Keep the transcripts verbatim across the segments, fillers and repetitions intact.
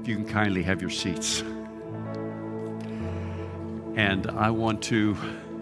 If you can kindly have your seats. And I want to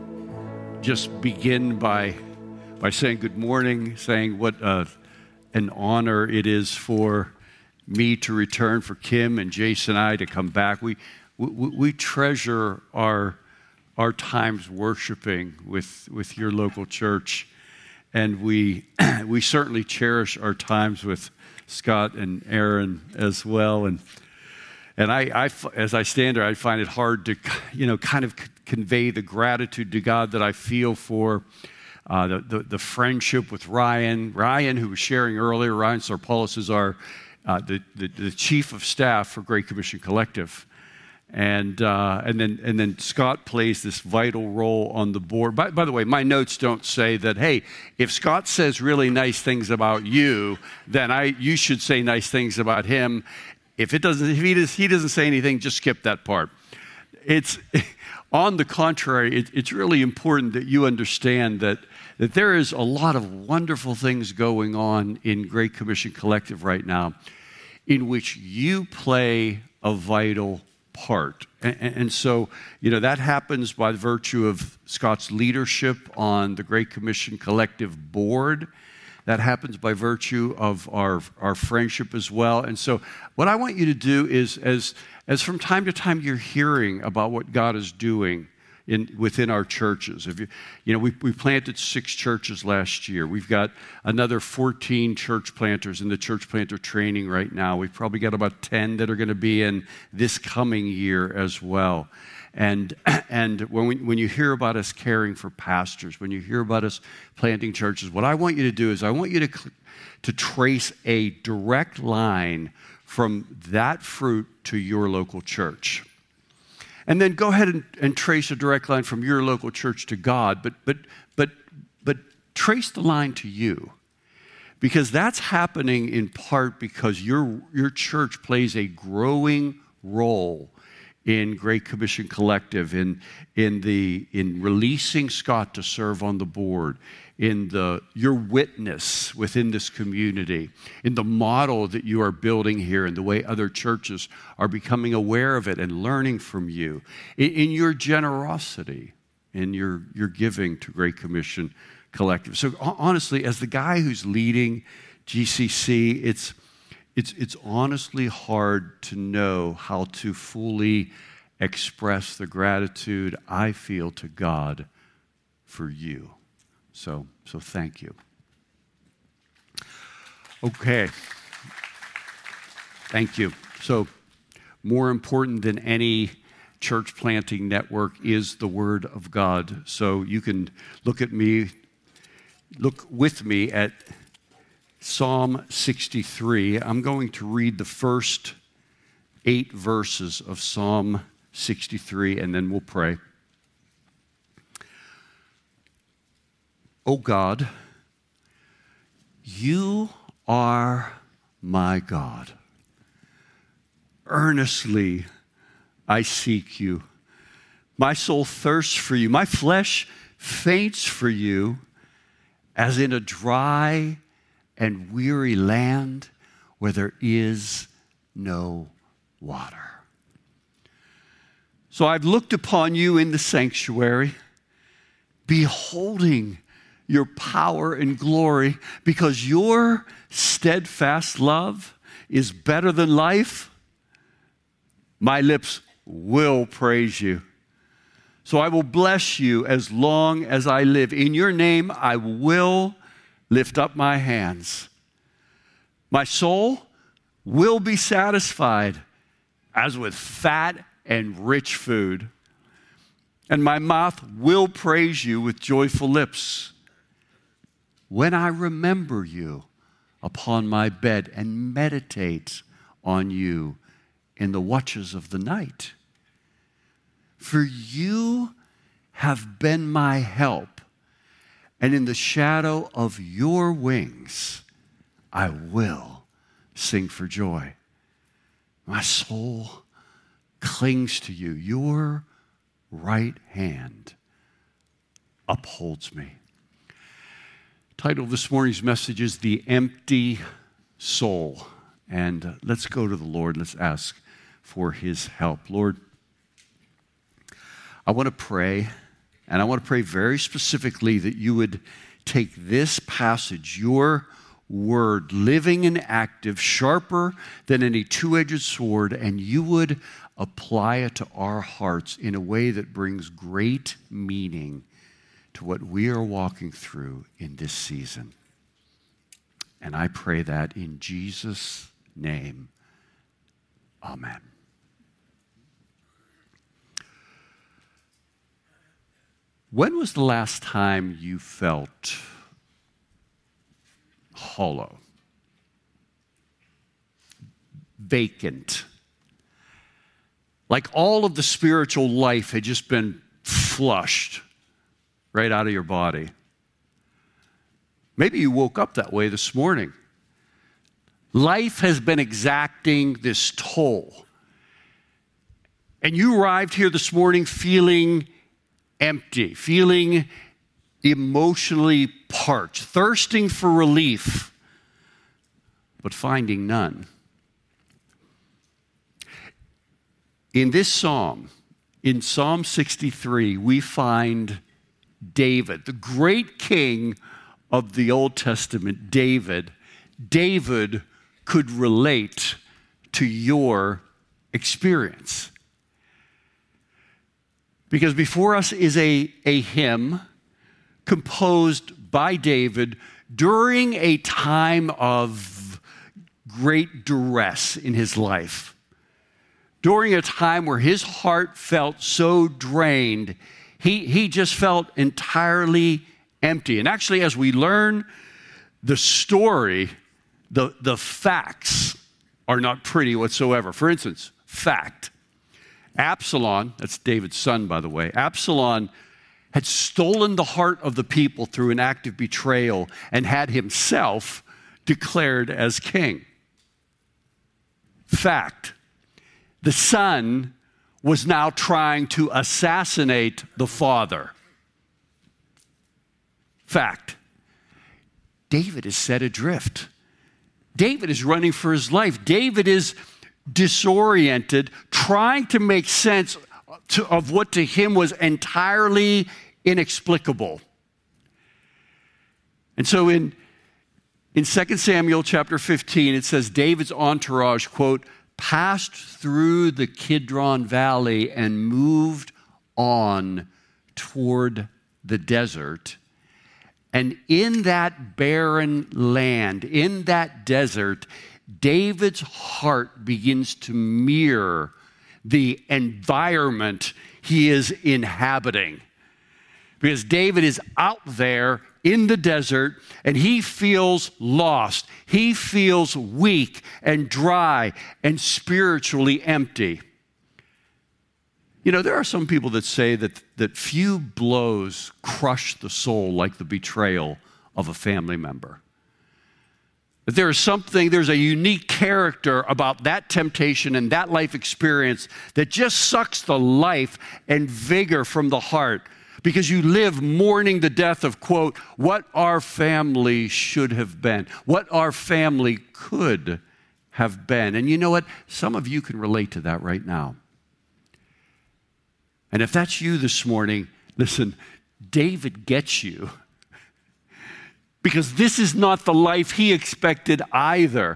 just begin by by saying good morning, saying what uh, an honor it is for me to return, for Kim and Jason and I to come back. We we, we treasure our our times worshiping with with your local church, and we we certainly cherish our times with Scott and Aaron as well. And And I, I, as I stand there, I find it hard to, you know, kind of convey the gratitude to God that I feel for uh, the, the, the friendship with Ryan. Ryan, who was sharing earlier, Ryan Sarpoulos is our, uh, the, the, the chief of staff for Great Commission Collective. And uh, and then and then Scott plays this vital role on the board. By, by the way, my notes don't say that, hey, if Scott says really nice things about you, then I you should say nice things about him. If it doesn't, if he, does, he doesn't say anything, just skip that part. It's on the contrary. It, it's really important that you understand that that there is a lot of wonderful things going on in Great Commission Collective right now, in which you play a vital part. And, and so, you know, that happens by virtue of Scott's leadership on the Great Commission Collective board. That happens by virtue of our, our friendship as well. And so what I want you to do is, as, as from time to time you're hearing about what God is doing in, within our churches. If you, you know, we, we planted six churches last year. We've got another fourteen church planters in the church planter training right now. We've probably got about ten that are going to be in this coming year as well. And and when we, when you hear about us caring for pastors, when you hear about us planting churches, what I want you to do is I want you to to trace a direct line from that fruit to your local church. And then go ahead and, and trace a direct line from your local church to God, but but but but trace the line to you. Because that's happening in part because your your church plays a growing role in Great Commission Collective, in in the in releasing Scott to serve on the board, in the your witness within this community, in the model that you are building here, and the way other churches are becoming aware of it and learning from you, in, in your generosity, in your your giving to Great Commission Collective. So honestly, as the guy who's leading G C C, it's It's it's honestly hard to know how to fully express the gratitude I feel to God for you. So so thank you. Okay. Thank you. So more important than any church planting network is the Word of God. So you can look at me, look with me at Psalm sixty-three. I'm going to read the first eight verses of Psalm sixty-three, and then we'll pray. O God, you are my God. Earnestly I seek you. My soul thirsts for you. My flesh faints for you, as in a dry and weary land where there is no water. So I've looked upon you in the sanctuary, beholding your power and glory, because your steadfast love is better than life. My lips will praise you. So I will bless you as long as I live. In your name I will lift up my hands. My soul will be satisfied as with fat and rich food, and my mouth will praise you with joyful lips. When I remember you upon my bed and meditate on you in the watches of the night. For you have been my help, and in the shadow of your wings I will sing for joy. My soul clings to you. Your right hand upholds me. Title of this morning's message is The Empty Soul. And let's go to the Lord. Let's ask for his help. Lord, I want to pray, and I want to pray very specifically that you would take this passage, your word, living and active, sharper than any two-edged sword, and you would apply it to our hearts in a way that brings great meaning to what we are walking through in this season. And I pray that in Jesus' name, amen. When was the last time you felt hollow, vacant, like all of the spiritual life had just been flushed right out of your body? Maybe you woke up that way this morning. Life has been exacting this toll. And you arrived here this morning feeling empty, feeling emotionally parched, thirsting for relief, but finding none. In this psalm, in Psalm sixty-three, we find David, the great king of the Old Testament, David. David could relate to your experience. Because before us is a, a hymn composed by David during a time of great duress in his life, during a time where his heart felt so drained, he, he just felt entirely empty. And actually, as we learn the story, the, the facts are not pretty whatsoever. For instance, fact. Absalom, that's David's son, by the way, Absalom had stolen the heart of the people through an act of betrayal and had himself declared as king. Fact. The son was now trying to assassinate the father. Fact. David is set adrift. David is running for his life. David is disoriented, trying to make sense to, of what to him was entirely inexplicable. And so in, in Second Samuel chapter fifteen, it says David's entourage, quote, passed through the Kidron Valley and moved on toward the desert. And in that barren land, in that desert, David's heart begins to mirror the environment he is inhabiting. Because David is out there in the desert and he feels lost. He feels weak and dry and spiritually empty. You know, there are some people that say that, that few blows crush the soul like the betrayal of a family member. That there is something, there's a unique character about that temptation and that life experience that just sucks the life and vigor from the heart because you live mourning the death of, quote, what our family should have been, what our family could have been. And you know what? Some of you can relate to that right now. And if that's you this morning, listen, David gets you. Because this is not the life he expected either.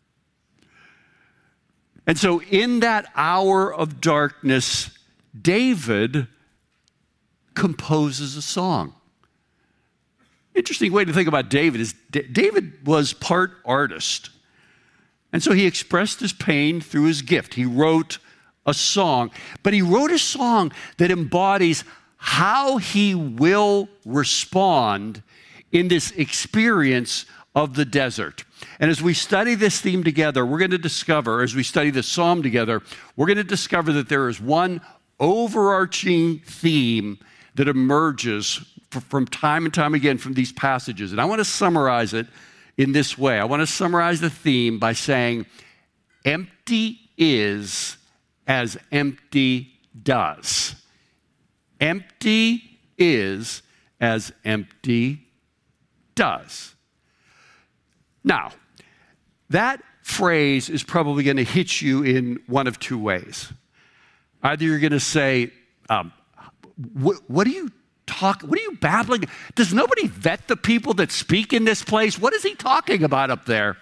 And so in that hour of darkness, David composes a song. Interesting way to think about David is D- David was part artist. And so he expressed his pain through his gift. He wrote a song, but he wrote a song that embodies how he will respond in this experience of the desert. And as we study this theme together, we're going to discover, as we study this psalm together, we're going to discover that there is one overarching theme that emerges from time and time again from these passages. And I want to summarize it in this way. I want to summarize the theme by saying, empty is as empty does. Empty is as empty does. Now, that phrase is probably going to hit you in one of two ways. Either you're going to say, um, what, what are you talking, what are you babbling? Does nobody vet the people that speak in this place? What is he talking about up there?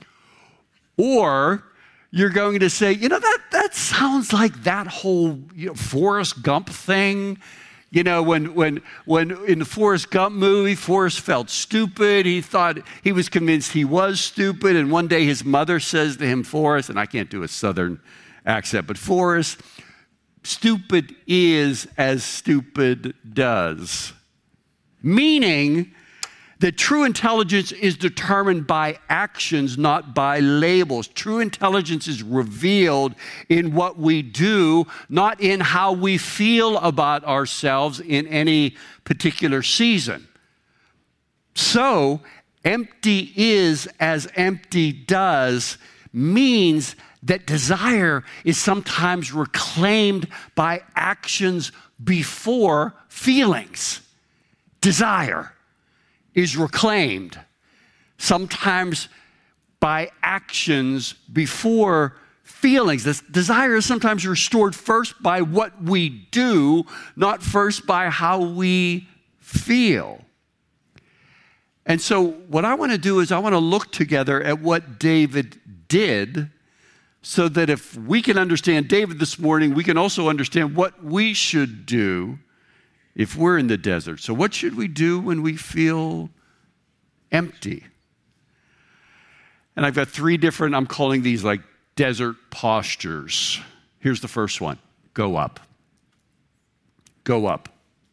Or you're going to say, you know, that, that sounds like that whole, you know, Forrest Gump thing. You know, when when when in the Forrest Gump movie, Forrest felt stupid. He thought, he was convinced he was stupid. And one day his mother says to him, Forrest, and I can't do a Southern accent, but Forrest, stupid is as stupid does. Meaning that true intelligence is determined by actions, not by labels. True intelligence is revealed in what we do, not in how we feel about ourselves in any particular season. So, empty is as empty does means that desire is sometimes reclaimed by actions before feelings. Desire is reclaimed sometimes by actions before feelings. This desire is sometimes restored first by what we do, not first by how we feel. And so what I want to do is I want to look together at what David did so that if we can understand David this morning, we can also understand what we should do if we're in the desert. So what should we do when we feel empty? And I've got three different, I'm calling these like desert postures. Here's the first one. Go up. Go up.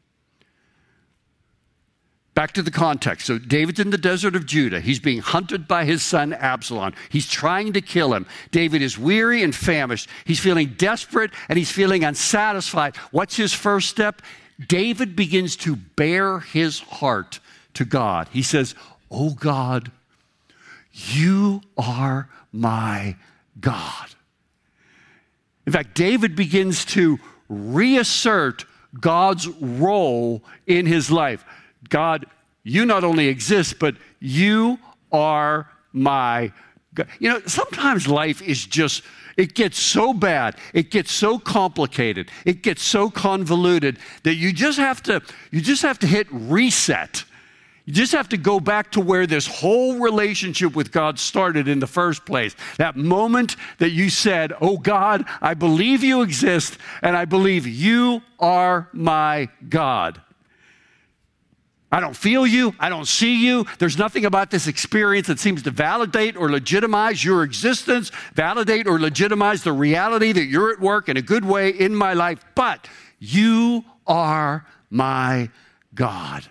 Back to the context. So David's in the desert of Judah. He's being hunted by his son Absalom. He's trying to kill him. David is weary and famished. He's feeling desperate and he's feeling unsatisfied. What's his first step? David begins to bare his heart to God. He says, "Oh God, you are my God." In fact, David begins to reassert God's role in his life. God, you not only exist, but you are my God. You know, sometimes life is just, it gets so bad, it gets so complicated, it gets so convoluted that you just have to, you just have to hit reset. You just have to go back to where this whole relationship with God started in the first place. That moment that you said, "Oh God, I believe you exist, and I believe you are my God. I don't feel you. I don't see you. There's nothing about this experience that seems to validate or legitimize your existence, validate or legitimize the reality that you're at work in a good way in my life, but you are my God."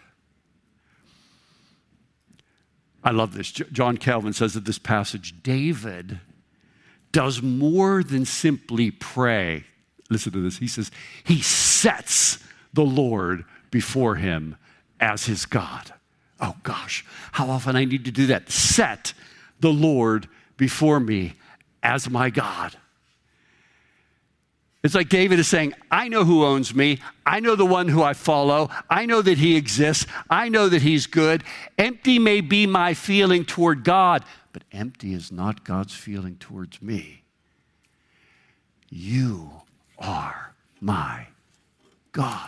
I love this. John Calvin says of this passage, David does more than simply pray. Listen to this. He says, he sets the Lord before him as his God. Oh gosh, how often I need to do that. Set the Lord before me as my God. It's like David is saying, I know who owns me. I know the one who I follow. I know that he exists. I know that he's good. Empty may be my feeling toward God, but empty is not God's feeling towards me. You are my God.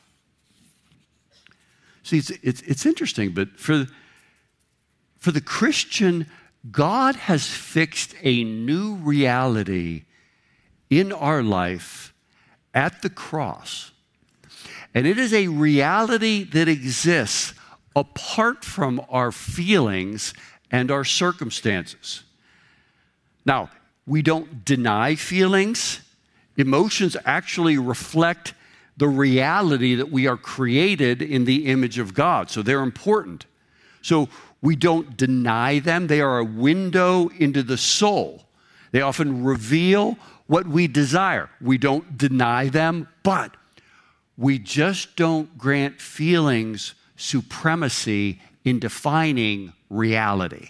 See, it's, it's, it's interesting, but for, for the Christian, God has fixed a new reality in our life at the cross. And it is a reality that exists apart from our feelings and our circumstances. Now, we don't deny feelings. Emotions actually reflect the reality that we are created in the image of God. So they're important. So we don't deny them. They are a window into the soul. They often reveal what we desire. We don't deny them, but we just don't grant feelings supremacy in defining reality.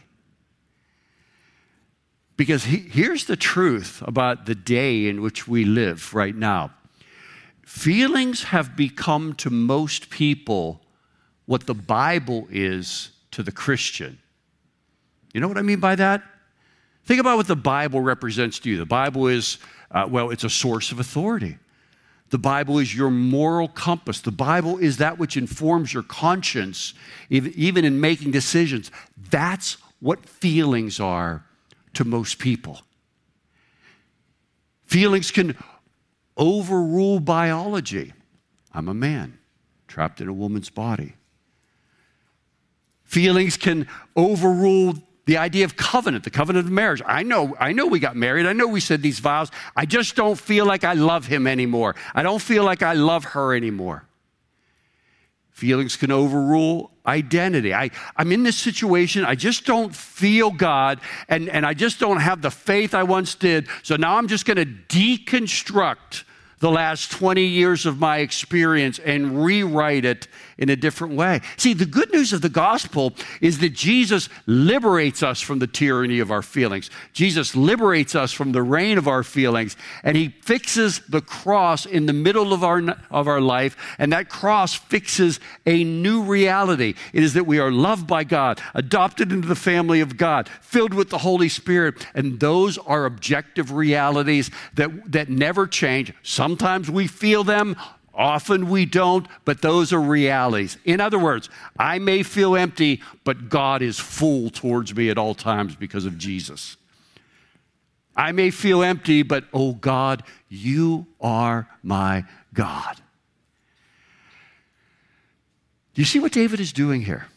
Because he, here's the truth about the day in which we live right now. Feelings have become to most people what the Bible is to the Christian. You know what I mean by that? Think about what the Bible represents to you. The Bible is, uh, well, it's a source of authority. The Bible is your moral compass. The Bible is that which informs your conscience, even in making decisions. That's what feelings are to most people. Feelings can overrule biology. I'm a man trapped in a woman's body. Feelings can overrule the idea of covenant, the covenant of marriage. I know, I know we got married. I know we said these vows. I just don't feel like I love him anymore. I don't feel like I love her anymore. Feelings can overrule identity. I, I'm in this situation. I just don't feel God, and, and I just don't have the faith I once did. So now I'm just going to deconstruct the last twenty years of my experience and rewrite it in a different way. See, the good news of the gospel is that Jesus liberates us from the tyranny of our feelings. Jesus liberates us from the reign of our feelings, and he fixes the cross in the middle of our, of our life, and that cross fixes a new reality. It is that we are loved by God, adopted into the family of God, filled with the Holy Spirit, and those are objective realities that, that never change. Sometimes we feel them, often we don't, but those are realities. In other words, I may feel empty, but God is full towards me at all times because of Jesus. I may feel empty, but oh God, you are my God. Do you see what David is doing here?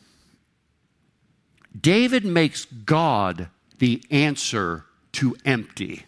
David makes God the answer to empty.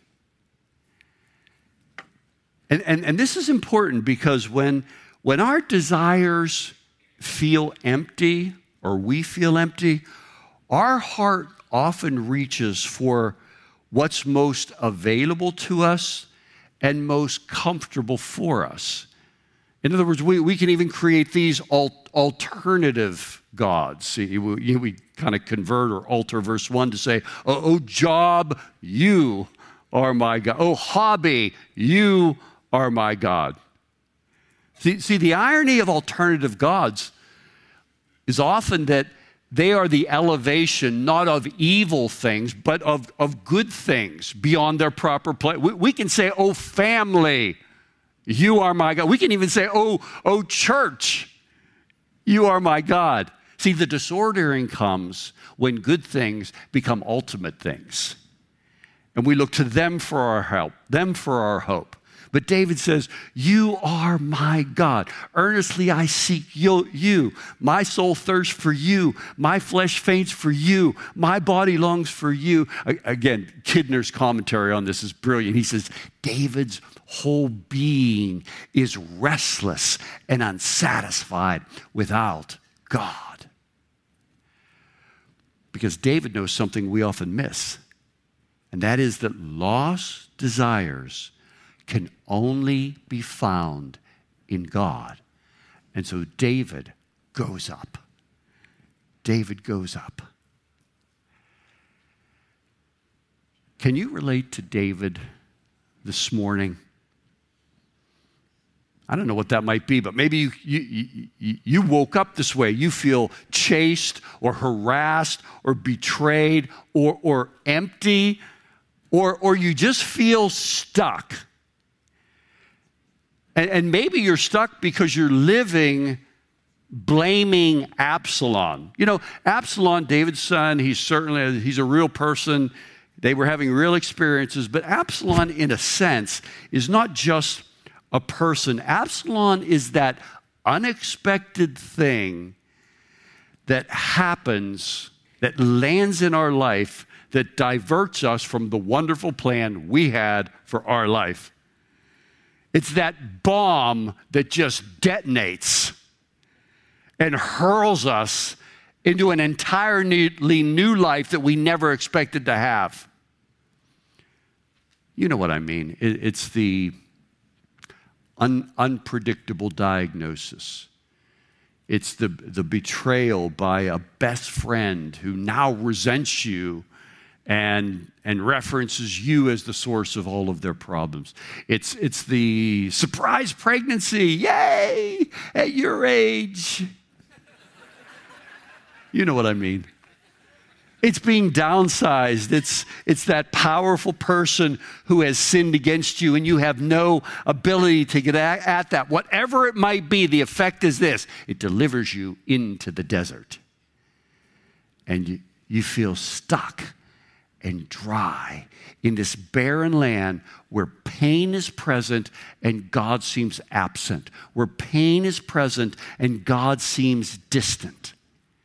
And, and, and this is important because when, when our desires feel empty or we feel empty, our heart often reaches for what's most available to us and most comfortable for us. In other words, we, we can even create these al- alternative gods. See, we, we kind of convert or alter verse one to say, oh, oh, job, you are my God. Oh, hobby, you are my God. See, see, the irony of alternative gods is often that they are the elevation not of evil things, but of, of good things beyond their proper place. We, we can say, oh, family, you are my God. We can even say, oh, oh, church, you are my God. See, the disordering comes when good things become ultimate things. And we look to them for our help, them for our hope. But David says, you are my God. Earnestly I seek you. My soul thirsts for you. My flesh faints for you. My body longs for you. Again, Kidner's commentary on this is brilliant. He says, David's whole being is restless and unsatisfied without God. Because David knows something we often miss, and that is that lost desires can only be found in God. And so David goes up. David goes up. Can you relate to David this morning? I don't know what that might be, but maybe you, you, you, you woke up this way. You feel chased or harassed or betrayed or, or empty, or, or you just feel stuck. And, and maybe you're stuck because you're living blaming Absalom. You know, Absalom, David's son, he's certainly, he's a real person. They were having real experiences, but Absalom, in a sense, is not just a person. Absalom is that unexpected thing that happens, that lands in our life, that diverts us from the wonderful plan we had for our life. It's that bomb that just detonates and hurls us into an entirely new life that we never expected to have. You know what I mean. It's the un- unpredictable diagnosis. It's the, the betrayal by a best friend who now resents you and and references you as the source of all of their problems. It's it's the surprise pregnancy, yay, at your age. You know what I mean. It's being downsized. It's, it's that powerful person who has sinned against you and you have no ability to get at, at that. Whatever it might be, the effect is this. It delivers you into the desert. And you, you feel stuck and dry in this barren land where pain is present and God seems absent, where pain is present and God seems distant.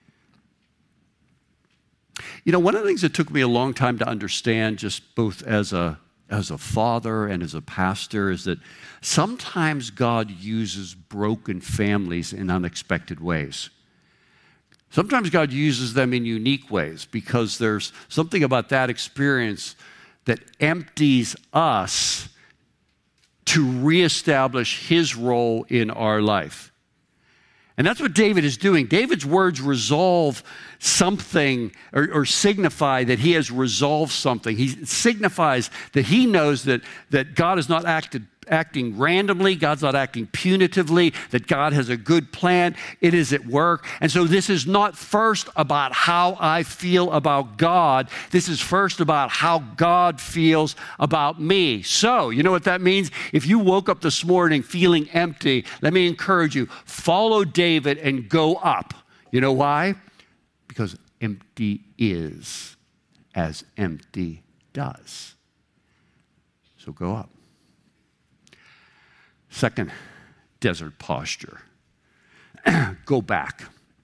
You know, one of the things that took me a long time to understand, just both as a, as a father and as a pastor, is that sometimes God uses broken families in unexpected ways. Sometimes God uses them in unique ways because there's something about that experience that empties us to reestablish his role in our life. And that's what David is doing. David's words resolve something or, or signify that he has resolved something. He signifies that he knows that, that God has not acted acting randomly, God's not acting punitively, that God has a good plan. It is at work. And so this is not first about how I feel about God. This is first about how God feels about me. So, you know what that means? If you woke up this morning feeling empty, let me encourage you, follow David and go up. You know why? Because empty is as empty does. So go up. Second, desert posture. Go back.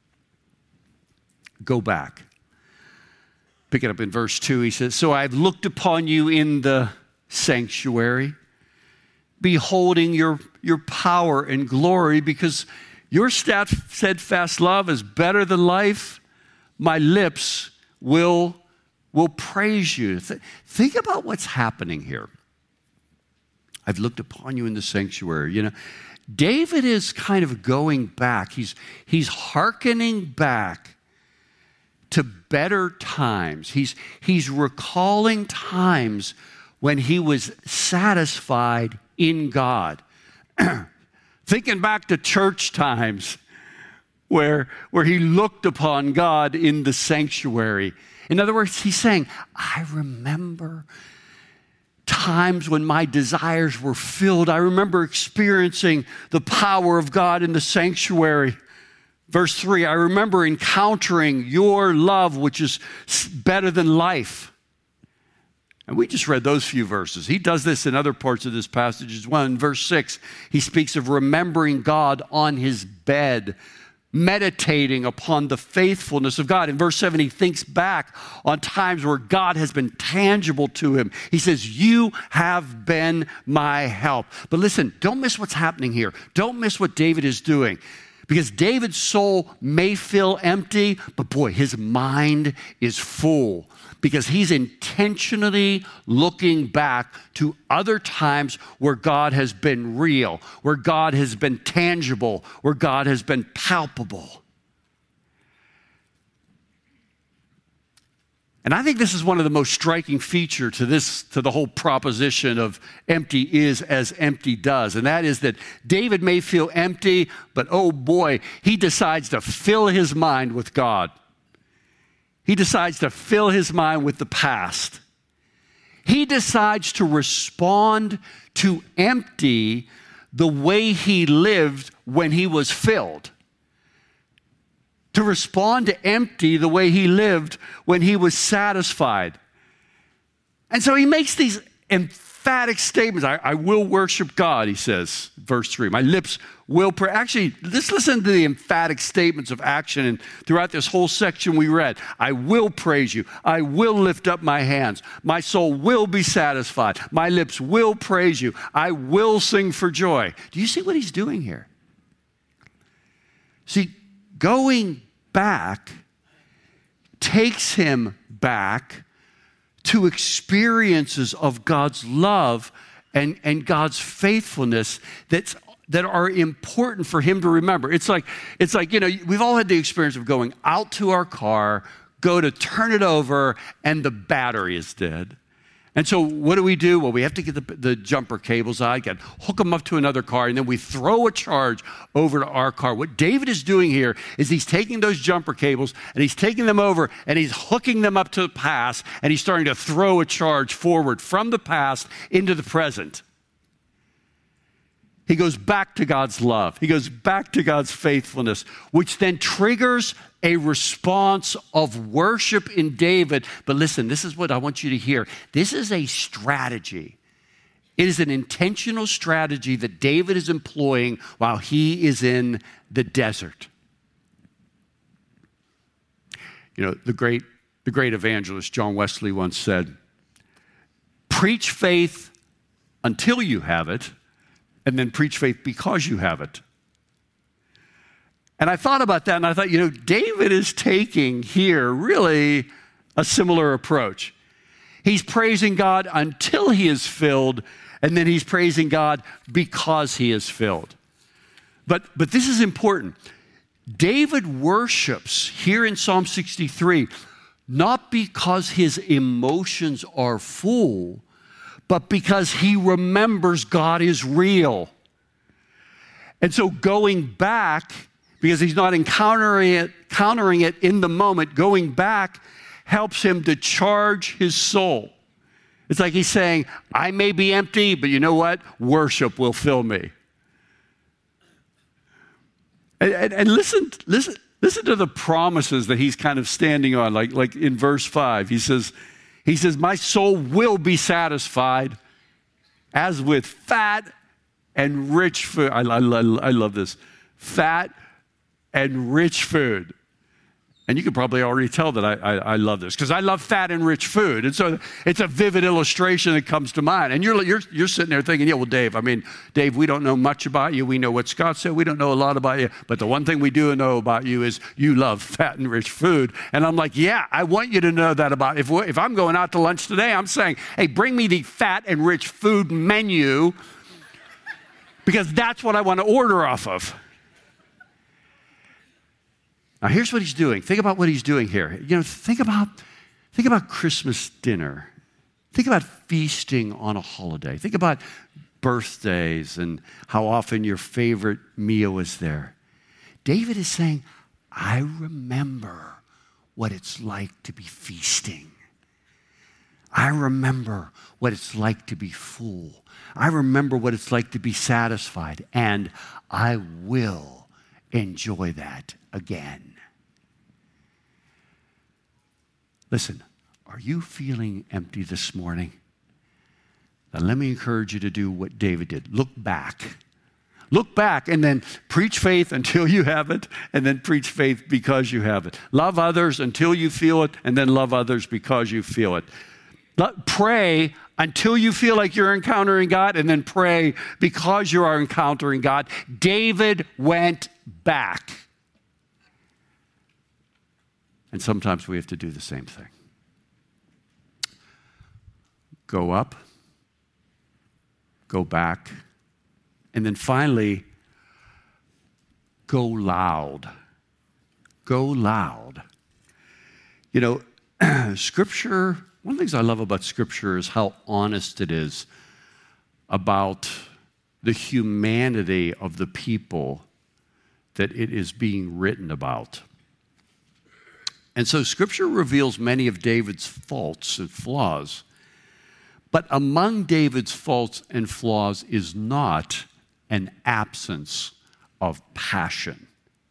Go back. Pick it up in verse two. He says, so I've looked upon you in the sanctuary, beholding your, your power and glory, because your steadfast love is better than life. My lips will, will praise you. Th- think about what's happening here. I've looked upon you in the sanctuary. You know, David is kind of going back. He's, he's hearkening back to better times. He's, he's recalling times when he was satisfied in God. Thinking back to church times where, where he looked upon God in the sanctuary. In other words, he's saying, I remember times when my desires were filled. I remember experiencing the power of God in the sanctuary. Verse three, I remember encountering your love, which is better than life. And we just read those few verses. He does this in other parts of this passage as well. In verse six, he speaks of remembering God on his bed, meditating upon the faithfulness of God. In verse seven, he thinks back on times where God has been tangible to him. He says, you have been my help. But listen, don't miss what's happening here. Don't miss what David is doing. Because David's soul may feel empty, but boy, his mind is full. Because he's intentionally looking back to other times where God has been real, where God has been tangible, where God has been palpable. And I think this is one of the most striking features to this, to the whole proposition of empty is as empty does. And that is that David may feel empty, but oh boy, he decides to fill his mind with God. He decides to fill his mind with the past. He decides to respond to empty the way he lived when he was filled. To respond to empty the way he lived when he was satisfied. And so he makes these emphatic statements. I, I will worship God, he says, verse three. My lips will pray. Actually, let's listen to the emphatic statements of action. And throughout this whole section we read, I will praise you. I will lift up my hands. My soul will be satisfied. My lips will praise you. I will sing for joy. Do you see what he's doing here? See, going back takes him back to experiences of God's love and, and God's faithfulness that's, that are important for him to remember. It's like, it's like, you know, we've all had the experience of going out to our car, go to turn it over, and the battery is dead. And so what do we do? Well, we have to get the, the jumper cables out, get, hook them up to another car, and then we throw a charge over to our car. What David is doing here is he's taking those jumper cables, and he's taking them over, and he's hooking them up to the past, and he's starting to throw a charge forward from the past into the present. He goes back to God's love. He goes back to God's faithfulness, which then triggers a response of worship in David. But listen, this is what I want you to hear. This is a strategy. It is an intentional strategy that David is employing while he is in the desert. You know, the great, the great evangelist John Wesley once said, "Preach faith until you have it, and then preach faith because you have it." And I thought about that, and I thought, you know, David is taking here really a similar approach. He's praising God until he is filled, and then he's praising God because he is filled. But, but this is important. David worships here in Psalm sixty-three, not because his emotions are full, but because he remembers God is real. And so going back, because he's not encountering it, countering it in the moment, going back helps him to charge his soul. It's like he's saying, I may be empty, but you know what? Worship will fill me. And, and, and listen, listen, listen to the promises that he's kind of standing on, like, like in verse five. He says, He says, my soul will be satisfied as with fat and rich food. I, I, I love this. Fat and rich food. And you can probably already tell that I, I, I love this because I love fat and rich food. And so it's a vivid illustration that comes to mind. And you're, you're, you're sitting there thinking, yeah, well, Dave, I mean, Dave, we don't know much about you. We know what Scott said. We don't know a lot about you. But the one thing we do know about you is you love fat and rich food. And I'm like, yeah, I want you to know that about, if, if I'm going out to lunch today, I'm saying, hey, bring me the fat and rich food menu because that's what I want to order off of. Now, here's what he's doing. Think about what he's doing here. You know, think about, think about Christmas dinner. Think about feasting on a holiday. Think about birthdays and how often your favorite meal is there. David is saying, I remember what it's like to be feasting. I remember what it's like to be full. I remember what it's like to be satisfied, and I will enjoy that again. Listen, are you feeling empty this morning? Then let me encourage you to do what David did. Look back. Look back and then preach faith until you have it, and then preach faith because you have it. Love others until you feel it, and then love others because you feel it. Pray until you feel like you're encountering God, and then pray because you are encountering God. David went back. And sometimes we have to do the same thing. Go up, go back, and then finally, go loud. Go loud. You know, Scripture, one of the things I love about Scripture is how honest it is about the humanity of the people that it is being written about. And so Scripture reveals many of David's faults and flaws. But among David's faults and flaws is not an absence of passion.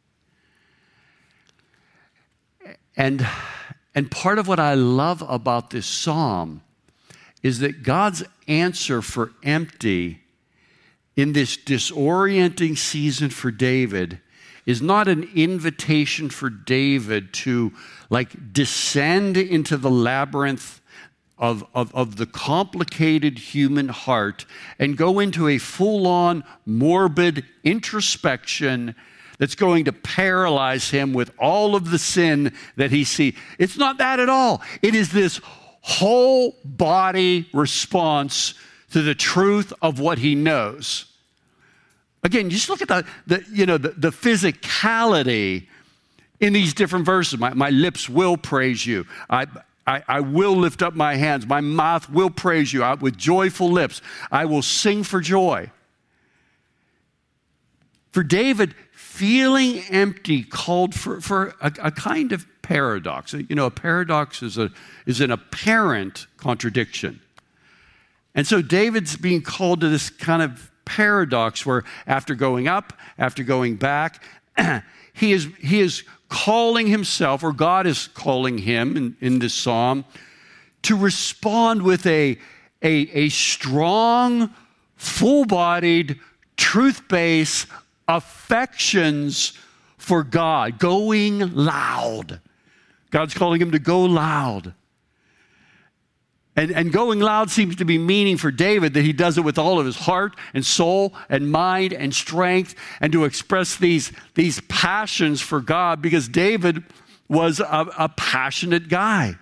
And, and part of what I love about this psalm is that God's answer for empty in this disorienting season for David is not an invitation for David to like descend into the labyrinth of, of, of the complicated human heart and go into a full-on morbid introspection that's going to paralyze him with all of the sin that he sees. It's not that at all. It is this whole body response to the truth of what he knows. Again, just look at the, the you know, the, the physicality in these different verses. My, my lips will praise you. I, I, I will lift up my hands. My mouth will praise you. I, with joyful lips, I will sing for joy. For David, feeling empty called for, for a, a kind of paradox. You know, a paradox is, a, is an apparent contradiction. And so David's being called to this kind of paradox where after going up, after going back, he is, he is calling himself, or God is calling him in, in this psalm, to respond with a, a, a strong, full-bodied, truth-based affections for God, going loud. God's calling him to go loud. And, and going loud seems to be meaning for David that he does it with all of his heart and soul and mind and strength, and to express these, these passions for God, because David was a, a passionate guy.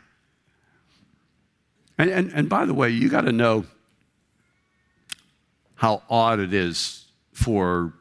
And, and, and by the way, you got to know how odd it is for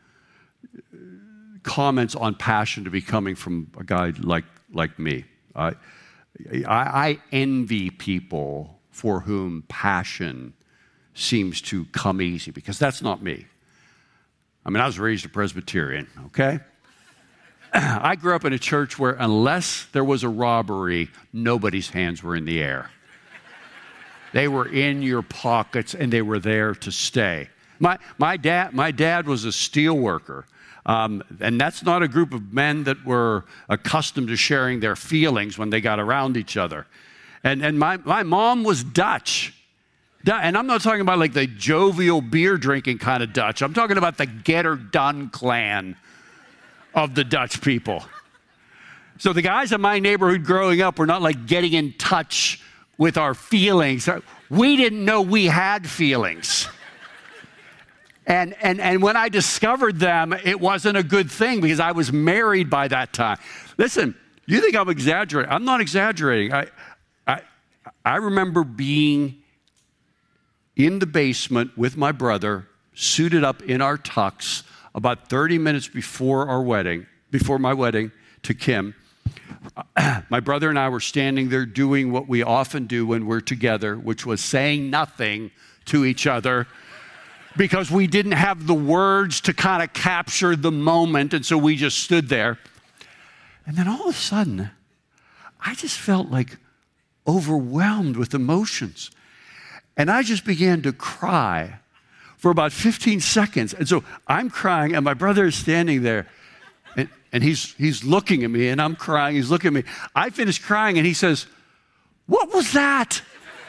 comments on passion to be coming from a guy like, like me. I, I, I envy people for whom passion seems to come easy, because that's not me. I mean, I was raised a Presbyterian, okay? I grew up in a church where unless there was a robbery, nobody's hands were in the air. They were in your pockets, and they were there to stay. My, my, dad, my dad was a steel worker. Um, and that's not a group of men that were accustomed to sharing their feelings when they got around each other. And, and my, my mom was Dutch. And I'm not talking about like the jovial beer drinking kind of Dutch. I'm talking about the get-her-done clan of the Dutch people. So the guys in my neighborhood growing up were not like getting in touch with our feelings. We didn't know we had feelings. And, and, and when I discovered them, it wasn't a good thing, because I was married by that time. Listen, you think I'm exaggerating. I'm not exaggerating. I, I, I remember being in the basement with my brother, suited up in our tux, about thirty minutes before our wedding, before my wedding to Kim. My brother and I were standing there doing what we often do when we're together, which was saying nothing to each other, because we didn't have the words to kind of capture the moment, and so we just stood there. And then all of a sudden, I just felt like overwhelmed with emotions. And I just began to cry for about fifteen seconds. And so I'm crying, and my brother is standing there, and, and he's, he's looking at me, and I'm crying, he's looking at me. I finished crying, and he says, "What was that?"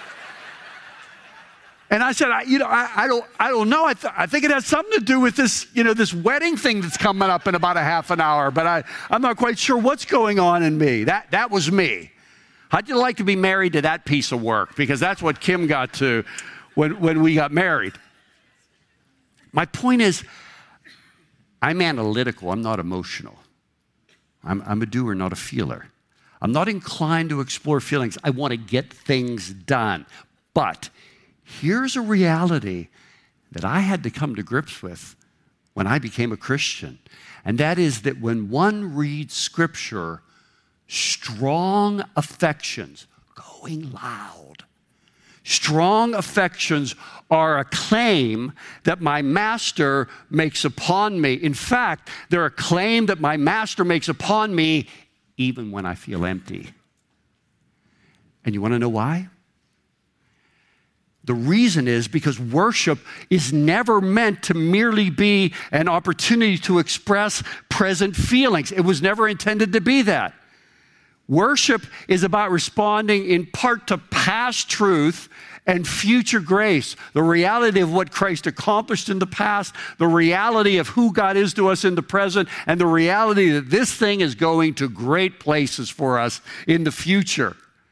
And I said, I, you know, I, I don't, I don't know. I, th- I think it has something to do with this, you know, this wedding thing that's coming up in about a half an hour. But I, I'm not quite sure what's going on in me. That, that was me. How'd you like to be married to that piece of work? Because that's what Kim got to when, when we got married. My point is, I'm analytical. I'm not emotional. I'm, I'm a doer, not a feeler. I'm not inclined to explore feelings. I want to get things done. But here's a reality that I had to come to grips with when I became a Christian. And that is that when one reads Scripture, strong affections, going loud, strong affections are a claim that my master makes upon me. In fact, they're a claim that my master makes upon me even when I feel empty. And you want to know why? The reason is because worship is never meant to merely be an opportunity to express present feelings. It was never intended to be that. Worship is about responding in part to past truth and future grace, the reality of what Christ accomplished in the past, the reality of who God is to us in the present, and the reality that this thing is going to great places for us in the future.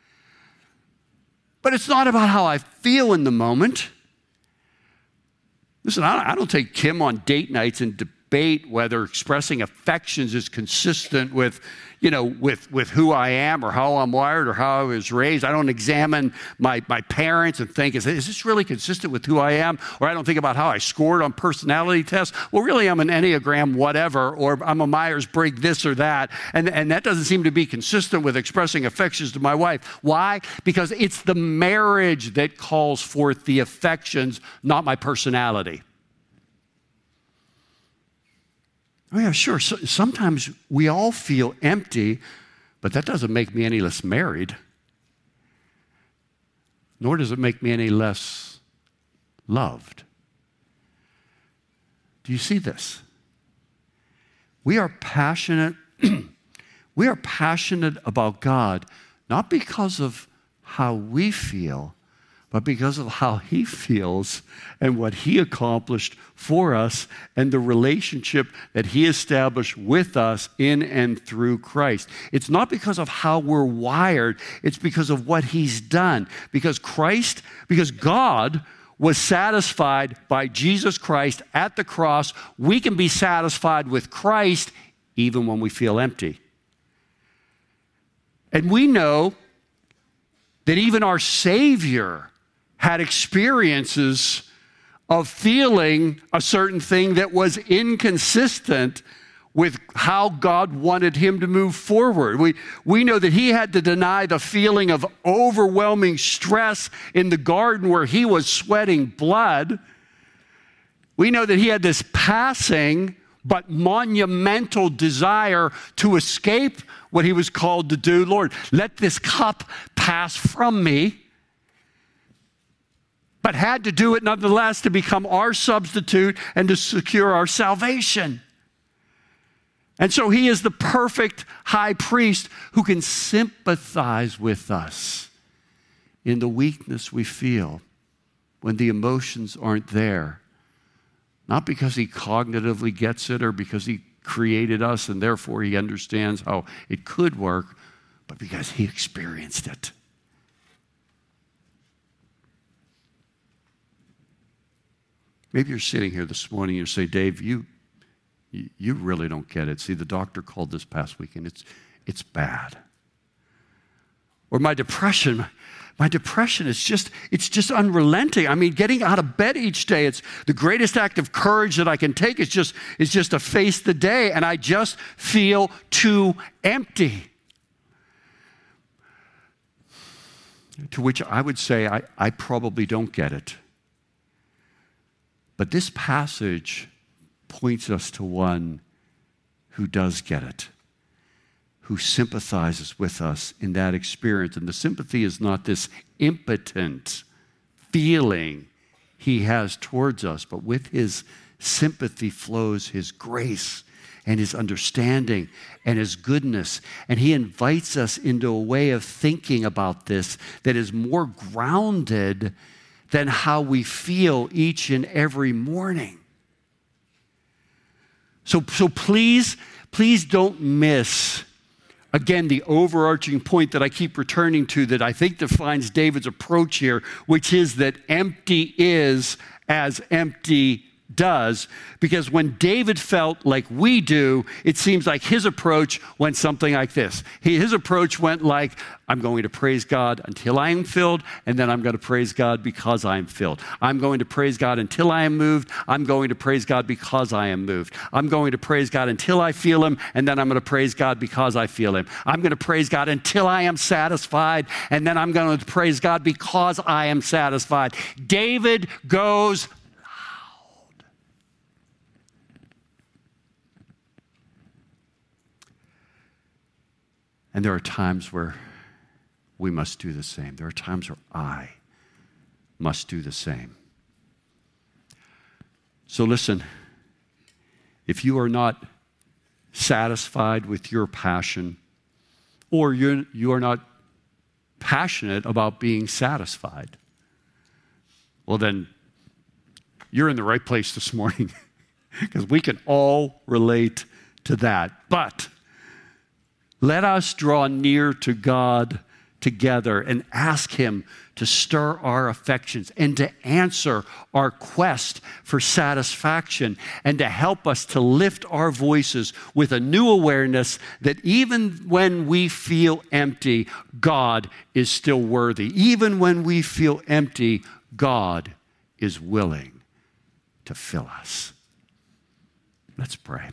But it's not about how I feel in the moment. Listen, I don't take Kim on date nights and debate whether expressing affections is consistent with, you know, with, with who I am or how I'm wired or how I was raised. I don't examine my, my parents and think, is, is this really consistent with who I am? Or I don't think about how I scored on personality tests. Well, really, I'm an Enneagram whatever, or I'm a Myers-Briggs this or that. And, and that doesn't seem to be consistent with expressing affections to my wife. Why? Because it's the marriage that calls forth the affections, not my personality. Oh, yeah, sure. So, sometimes we all feel empty, but that doesn't make me any less married, nor does it make me any less loved. Do you see this? We are passionate. We are passionate about God, not because of how we feel, but because of how he feels and what he accomplished for us and the relationship that he established with us in and through Christ. It's not because of how we're wired, it's because of what he's done. Because Christ, because God was satisfied by Jesus Christ at the cross, we can be satisfied with Christ even when we feel empty. And we know that even our Savior had experiences of feeling a certain thing that was inconsistent with how God wanted him to move forward. We, we know that he had to deny the feeling of overwhelming stress in the garden where he was sweating blood. We know that he had this passing but monumental desire to escape what he was called to do. Lord, let this cup pass from me. But had to do it nonetheless to become our substitute and to secure our salvation. And so he is the perfect high priest who can sympathize with us in the weakness we feel when the emotions aren't there. Not because he cognitively gets it or because he created us and therefore he understands how it could work, but because he experienced it. Maybe you're sitting here this morning and you say, Dave, you, you really don't get it. See, the doctor called this past weekend. It's, it's bad. Or my depression, my depression is just, it's just unrelenting. I mean, getting out of bed each day, it's the greatest act of courage that I can take is just, is just to face the day, and I just feel too empty. To which I would say, I, I probably don't get it. But this passage points us to one who does get it, who sympathizes with us in that experience. And the sympathy is not this impotent feeling he has towards us, but with his sympathy flows his grace and his understanding and his goodness. And he invites us into a way of thinking about this that is more grounded than how we feel each and every morning. So, so please, please don't miss, again, the overarching point that I keep returning to that I think defines David's approach here, which is that empty is as empty does, because when David felt like we do, it seems like his approach went something like this. He, his approach went like, I'm going to praise God until I am filled, and then I'm going to praise God because I am filled. I'm going to praise God until I am moved. I'm going to praise God because I am moved. I'm going to praise God until I feel him, and then I'm going to praise God because I feel him. I'm going to praise God until I am satisfied, and then I'm going to praise God because I am satisfied. David goes And there are times where we must do the same. There are times where I must do the same. So listen, if you are not satisfied with your passion, or you're, you are not passionate about being satisfied, well then, you're in the right place this morning because we can all relate to that. But let us draw near to God together and ask him to stir our affections and to answer our quest for satisfaction and to help us to lift our voices with a new awareness that even when we feel empty, God is still worthy. Even when we feel empty, God is willing to fill us. Let's pray.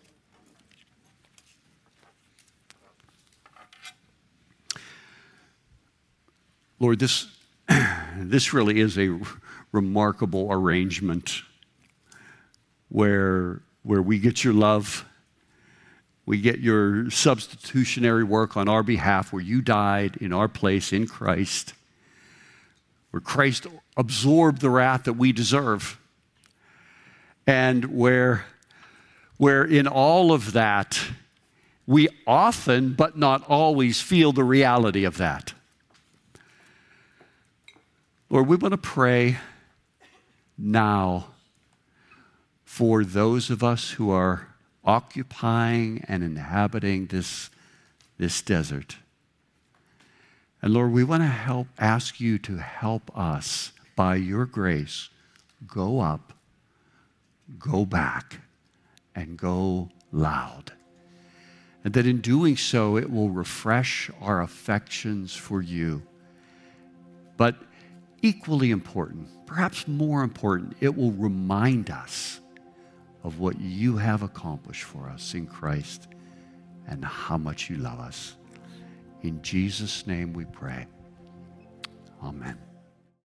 Lord, this, this really is a remarkable arrangement where, where we get your love, we get your substitutionary work on our behalf, where you died in our place in Christ, where Christ absorbed the wrath that we deserve, and where, where in all of that, we often, but not always, feel the reality of that. Lord, we want to pray now for those of us who are occupying and inhabiting this, this desert. And Lord, we want to help, ask you to help us by your grace go up, go back, and go loud. And that in doing so, it will refresh our affections for you. But equally important, perhaps more important, it will remind us of what you have accomplished for us in Christ and how much you love us. In Jesus' name we pray. Amen.